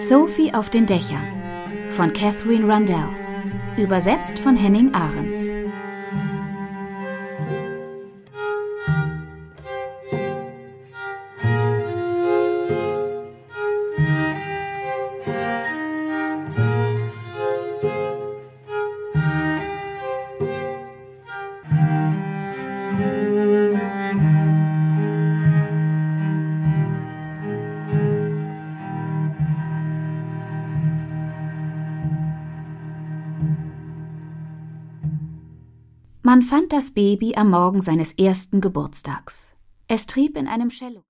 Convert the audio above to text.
Sophie auf den Dächern von Katherine Rundell. Übersetzt von Henning Ahrens. Man fand das Baby am Morgen seines ersten Geburtstags. Es trieb in einem Cello.